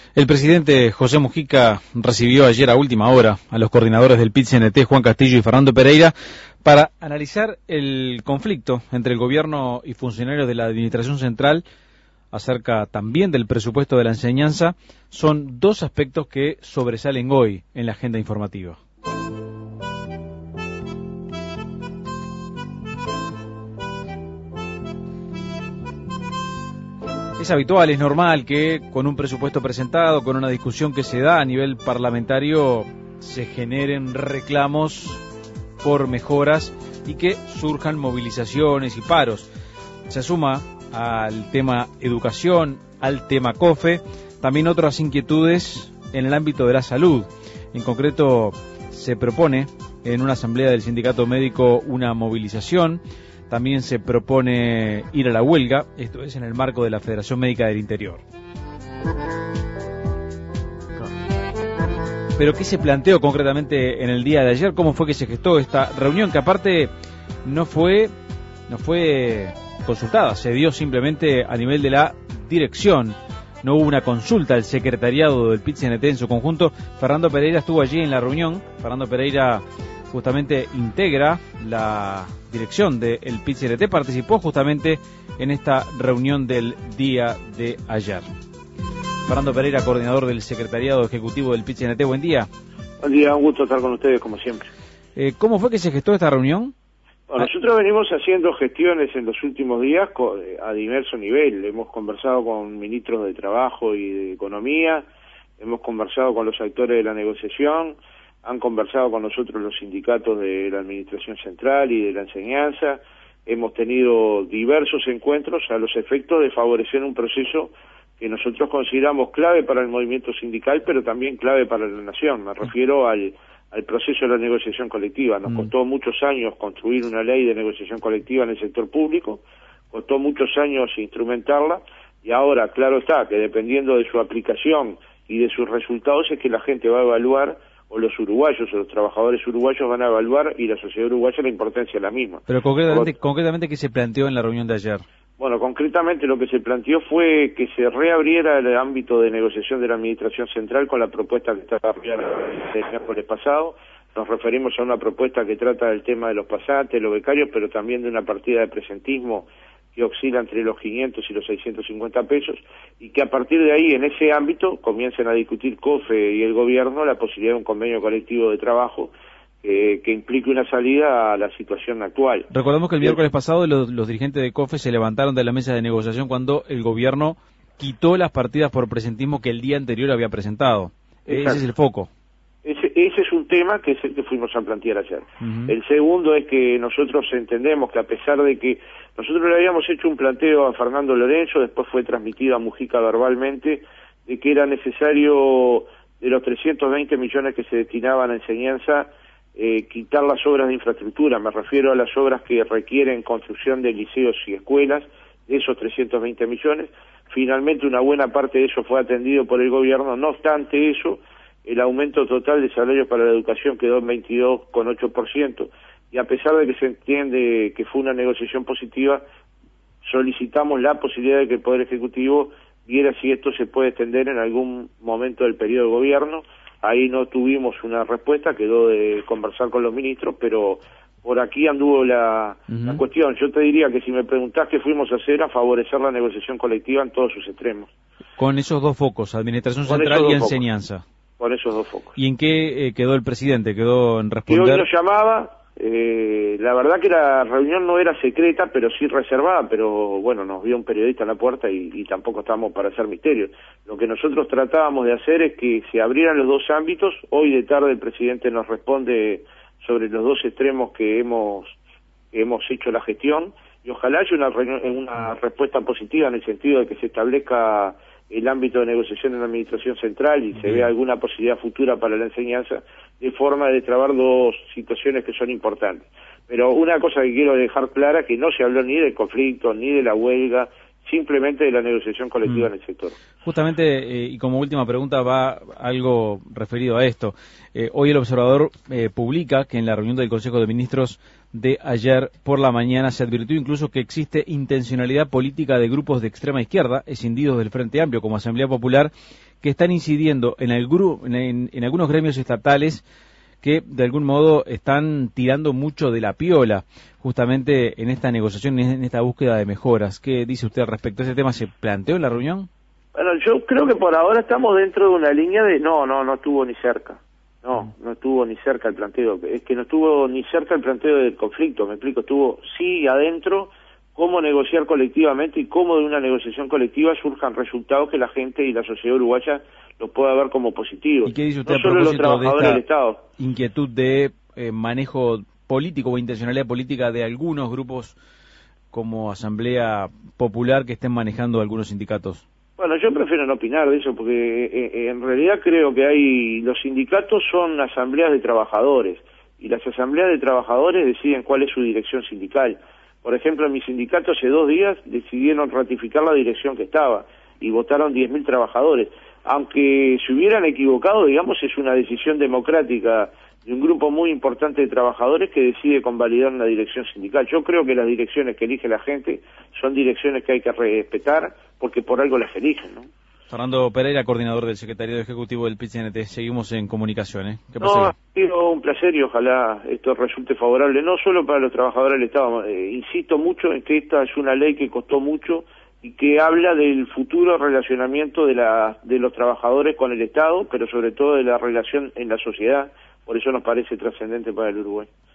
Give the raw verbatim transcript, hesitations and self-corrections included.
El presidente José Mujica recibió ayer a última hora a los coordinadores del P I T C N T, Juan Castillo y Fernando Pereira, para analizar el conflicto entre el gobierno y funcionarios de la Administración Central acerca también del presupuesto de la enseñanza. Son dos aspectos que sobresalen hoy en la agenda informativa. Es habitual, es normal que con un presupuesto presentado, con una discusión que se da a nivel parlamentario, se generen reclamos por mejoras y que surjan movilizaciones y paros. Se suma al tema educación, al tema COFE, también otras inquietudes en el ámbito de la salud. En concreto, se propone en una asamblea del sindicato médico una movilización. También se propone ir a la huelga, esto es en el marco de la Federación Médica del Interior. Pero ¿qué se planteó concretamente en el día de ayer? ¿Cómo fue que se gestó esta reunión? Que aparte no fue, no fue consultada, se dio simplemente a nivel de la dirección. No hubo una consulta al secretariado del P I T C N T en su conjunto. Fernando Pereira estuvo allí en la reunión. Fernando Pereira justamente integra la dirección del P I T C N T, participó justamente en esta reunión del día de ayer. Fernando Pereira, coordinador del secretariado ejecutivo del P I T C N T, buen día. Buen día, un gusto estar con ustedes como siempre. Eh, ¿Cómo fue que se gestó esta reunión? Bueno, nosotros venimos haciendo gestiones en los últimos días a diverso nivel. Hemos conversado con ministros de Trabajo y de Economía, hemos conversado con los actores de la negociación, han conversado con nosotros los sindicatos de la Administración Central y de la Enseñanza. Hemos tenido diversos encuentros a los efectos de favorecer un proceso que nosotros consideramos clave para el movimiento sindical, pero también clave para la nación. Me refiero al, al proceso de la negociación colectiva. Nos costó muchos años construir una ley de negociación colectiva en el sector público, costó muchos años instrumentarla, y ahora, claro está, que dependiendo de su aplicación y de sus resultados es que la gente va a evaluar, o los uruguayos o los trabajadores uruguayos van a evaluar, y la sociedad uruguaya, la importancia de la misma. Pero concretamente, Por... concretamente ¿qué se planteó en la reunión de ayer? Bueno, concretamente lo que se planteó fue que se reabriera el ámbito de negociación de la Administración Central con la propuesta que estaba el miércoles pasado. Nos referimos a una propuesta que trata del tema de los pasantes, los becarios, pero también de una partida de presentismo que oscila entre los quinientos y los seiscientos cincuenta pesos, y que a partir de ahí, en ese ámbito, comiencen a discutir COFE y el gobierno la posibilidad de un convenio colectivo de trabajo eh, que implique una salida a la situación actual. Recordemos que el miércoles pasado los, los dirigentes de COFE se levantaron de la mesa de negociación cuando el gobierno quitó las partidas por presentismo que el día anterior había presentado. Exacto. Ese es el foco. Ese, ese es un tema que es el que fuimos a plantear ayer. Uh-huh. El segundo es que nosotros entendemos que a pesar de que nosotros le habíamos hecho un planteo a Fernando Lorenzo, después fue transmitido a Mujica verbalmente, de que era necesario, de los trescientos veinte millones que se destinaban a enseñanza, eh, quitar las obras de infraestructura. Me refiero a las obras que requieren construcción de liceos y escuelas, de esos trescientos veinte millones. Finalmente una buena parte de eso fue atendido por el gobierno. No obstante eso, el aumento total de salarios para la educación quedó en veintidós coma ocho por ciento, y a pesar de que se entiende que fue una negociación positiva, solicitamos la posibilidad de que el Poder Ejecutivo viera si esto se puede extender en algún momento del periodo de gobierno. Ahí no tuvimos una respuesta, quedó de conversar con los ministros, pero por aquí anduvo la, uh-huh. la cuestión. Yo te diría que si me preguntás qué fuimos a hacer, a favorecer la negociación colectiva en todos sus extremos. Con esos dos focos, Administración Central y Enseñanza. Con esos dos focos. ¿Y en qué eh, quedó el presidente? ¿Quedó en responder? Que hoy nos llamaba, eh, la verdad que la reunión no era secreta, pero sí reservada, pero bueno, nos vio un periodista en la puerta y, y tampoco estábamos para hacer misterios. Lo que nosotros tratábamos de hacer es que se abrieran los dos ámbitos. Hoy de tarde el presidente nos responde sobre los dos extremos que hemos, que hemos hecho la gestión, y ojalá haya una, una respuesta positiva en el sentido de que se establezca el ámbito de negociación en la Administración Central y se vea alguna posibilidad futura para la enseñanza, de forma de destrabar dos situaciones que son importantes. Pero una cosa que quiero dejar clara, que no se habló ni del conflicto, ni de la huelga, simplemente de la negociación colectiva mm. en el sector. Justamente, eh, y como última pregunta, va algo referido a esto. Eh, hoy el Observador eh, publica que en la reunión del Consejo de Ministros de ayer por la mañana se advirtió incluso que existe intencionalidad política de grupos de extrema izquierda, escindidos del Frente Amplio como Asamblea Popular, que están incidiendo en, el gru en, en, en algunos gremios estatales que de algún modo están tirando mucho de la piola, justamente en esta negociación, en esta búsqueda de mejoras. ¿Qué dice usted al respecto? ¿Ese tema se planteó en la reunión? Bueno, yo creo que por ahora estamos dentro de una línea de no, no, no estuvo ni cerca. No, no estuvo ni cerca el planteo. Es que no estuvo ni cerca el planteo del conflicto, me explico. Estuvo sí adentro cómo negociar colectivamente y cómo de una negociación colectiva surjan resultados que la gente y la sociedad uruguaya los pueda ver como positivos. ¿Y qué dice usted no a solo los propósito de trabajadores esta del Estado? Inquietud de eh, manejo político o intencionalidad política de algunos grupos como Asamblea Popular que estén manejando algunos sindicatos? Bueno, yo prefiero no opinar de eso porque eh, en realidad creo que hay los sindicatos son asambleas de trabajadores y las asambleas de trabajadores deciden cuál es su dirección sindical. Por ejemplo, en mi sindicato hace dos días decidieron ratificar la dirección que estaba y votaron diez mil trabajadores. Aunque se hubieran equivocado, digamos, es una decisión democrática de un grupo muy importante de trabajadores que decide convalidar una dirección sindical. Yo creo que las direcciones que elige la gente son direcciones que hay que respetar porque por algo las eligen, ¿no? Fernando Pereira, coordinador del Secretariado Ejecutivo del P I T C N T. Seguimos en comunicación, ¿eh? ¿Qué no, ha sido un placer y ojalá esto resulte favorable, no solo para los trabajadores del Estado. Eh, insisto mucho en que esta es una ley que costó mucho y que habla del futuro relacionamiento de, la, de los trabajadores con el Estado, pero sobre todo de la relación en la sociedad. Por eso nos parece trascendente para el Uruguay.